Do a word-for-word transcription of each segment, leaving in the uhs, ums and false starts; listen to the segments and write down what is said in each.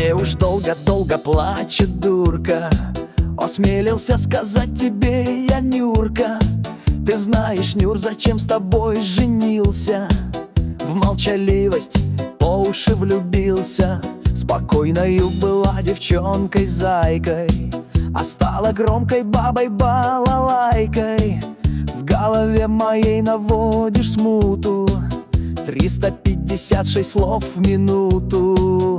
мне уж долго-долго плачет дурка. Осмелился сказать тебе я, Нюрка. Ты знаешь, Нюр, зачем с тобой женился? В молчаливость по уши влюбился. Спокойною была девчонкой-зайкой, а стала громкой бабой-балалайкой. В голове моей наводишь смуту, триста пятьдесят шесть слов в минуту.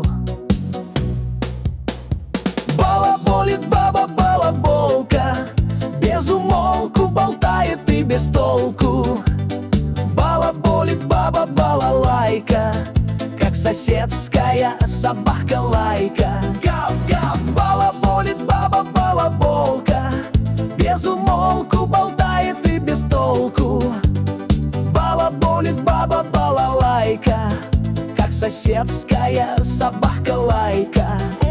Балаболит баба балаболка, без умолку болтает и без толку. Балаболит баба балалайка, как соседская собака-лайка. Гав-гав, балаболит баба балаболка, без умолку болтает и без толку. Балаболит баба балалайка, как соседская собака-лайка.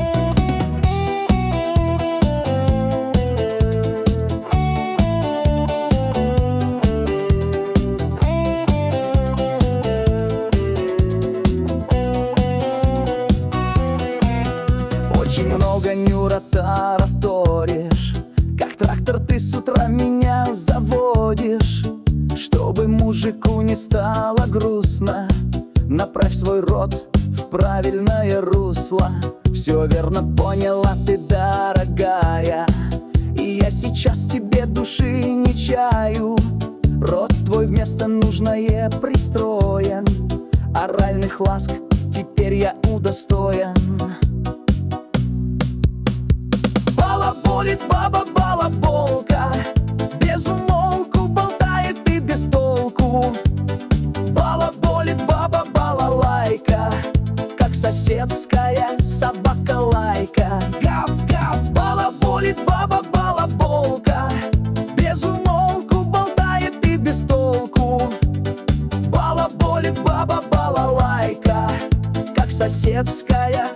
Очень много, Нюра, тараторишь, как трактор ты с утра меня заводишь. Чтобы мужику не стало грустно, направь свой рот в правильное русло. Все верно поняла ты, дорогая, и я сейчас тебе души не чаю. Рот твой вместо нужное пристроен, оральных ласк теперь я удостоен. Балаболит баба балаболка, без умолку болтает и без толку. Балаболит баба балалайка, как соседская собака-лайка. Гав-гав, балаболит баба балаболка, без умолку болтает и без толку. Балаболит баба балалайка, как соседская